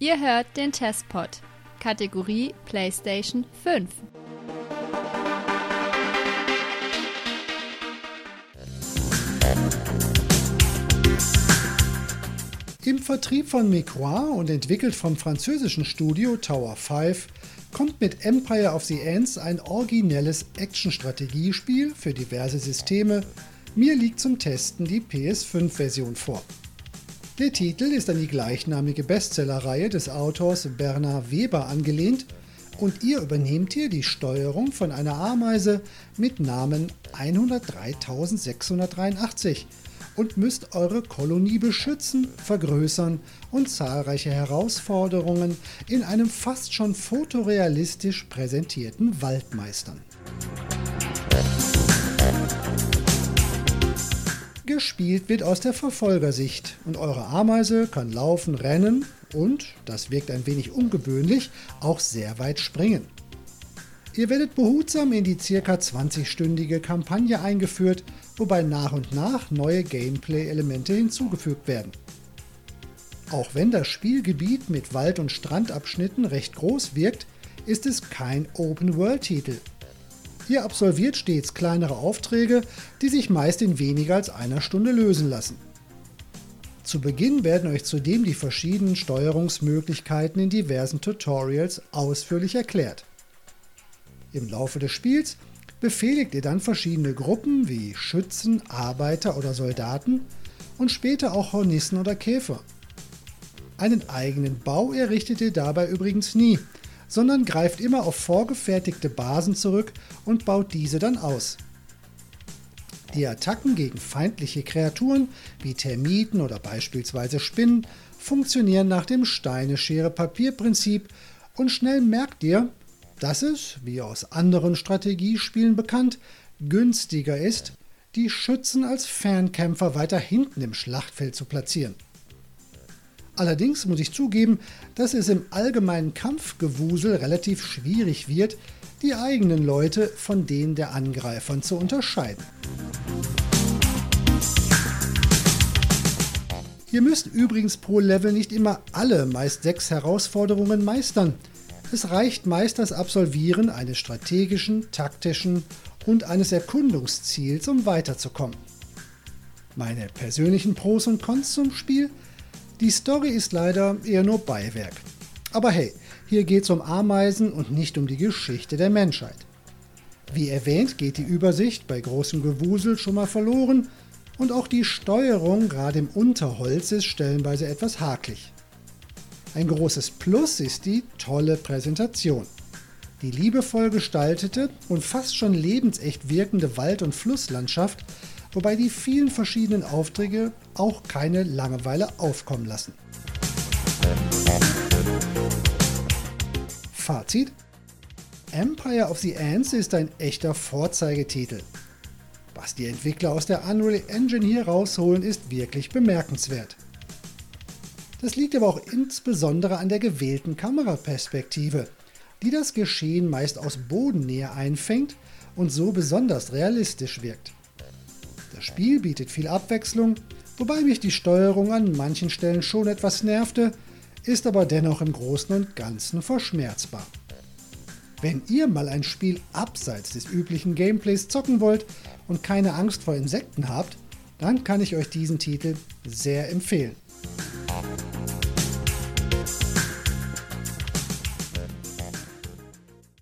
Ihr hört den Testpod, Kategorie PlayStation 5. Im Vertrieb von Microis und entwickelt vom französischen Studio Tower 5 kommt mit Empire of the Ants ein originelles Action-Strategiespiel für diverse Systeme. Mir liegt zum Testen die PS5-Version vor. Der Titel ist an die gleichnamige Bestsellerreihe des Autors Bernard Weber angelehnt und ihr übernehmt hier die Steuerung von einer Ameise mit Namen 103.683 und müsst eure Kolonie beschützen, vergrößern und zahlreiche Herausforderungen in einem fast schon fotorealistisch präsentierten Wald meistern. Gespielt wird aus der Verfolgersicht und eure Ameise kann laufen, rennen und, das wirkt ein wenig ungewöhnlich, auch sehr weit springen. Ihr werdet behutsam in die ca. 20-stündige Kampagne eingeführt, wobei nach und nach neue Gameplay-Elemente hinzugefügt werden. Auch wenn das Spielgebiet mit Wald- und Strandabschnitten recht groß wirkt, ist es kein Open-World-Titel. Ihr absolviert stets kleinere Aufträge, die sich meist in weniger als einer Stunde lösen lassen. Zu Beginn werden euch zudem die verschiedenen Steuerungsmöglichkeiten in diversen Tutorials ausführlich erklärt. Im Laufe des Spiels befehligt ihr dann verschiedene Gruppen wie Schützen, Arbeiter oder Soldaten und später auch Hornissen oder Käfer. Einen eigenen Bau errichtet ihr dabei übrigens nie, sondern greift immer auf vorgefertigte Basen zurück und baut diese dann aus. Die Attacken gegen feindliche Kreaturen wie Termiten oder beispielsweise Spinnen funktionieren nach dem Steine-Schere-Papier-Prinzip und schnell merkt ihr, dass es, wie aus anderen Strategiespielen bekannt, günstiger ist, die Schützen als Fernkämpfer weiter hinten im Schlachtfeld zu platzieren. Allerdings muss ich zugeben, dass es im allgemeinen Kampfgewusel relativ schwierig wird, die eigenen Leute von denen der Angreifern zu unterscheiden. Ihr müsst übrigens pro Level nicht immer alle, meist 6 Herausforderungen meistern. Es reicht meist das Absolvieren eines strategischen, taktischen und eines Erkundungsziels, um weiterzukommen. Meine persönlichen Pros und Cons zum Spiel? Die Story ist leider eher nur Beiwerk. Aber hey, hier geht's um Ameisen und nicht um die Geschichte der Menschheit. Wie erwähnt, geht die Übersicht bei großem Gewusel schon mal verloren und auch die Steuerung gerade im Unterholz ist stellenweise etwas hakelig. Ein großes Plus ist die tolle Präsentation. Die liebevoll gestaltete und fast schon lebensecht wirkende Wald- und Flusslandschaft, wobei die vielen verschiedenen Aufträge auch keine Langeweile aufkommen lassen. Fazit: Empire of the Ants ist ein echter Vorzeigetitel. Was die Entwickler aus der Unreal Engine hier rausholen, ist wirklich bemerkenswert. Das liegt aber auch insbesondere an der gewählten Kameraperspektive, die das Geschehen meist aus Bodennähe einfängt und so besonders realistisch wirkt. Das Spiel bietet viel Abwechslung, wobei mich die Steuerung an manchen Stellen schon etwas nervte, ist aber dennoch im Großen und Ganzen verschmerzbar. Wenn ihr mal ein Spiel abseits des üblichen Gameplays zocken wollt und keine Angst vor Insekten habt, dann kann ich euch diesen Titel sehr empfehlen.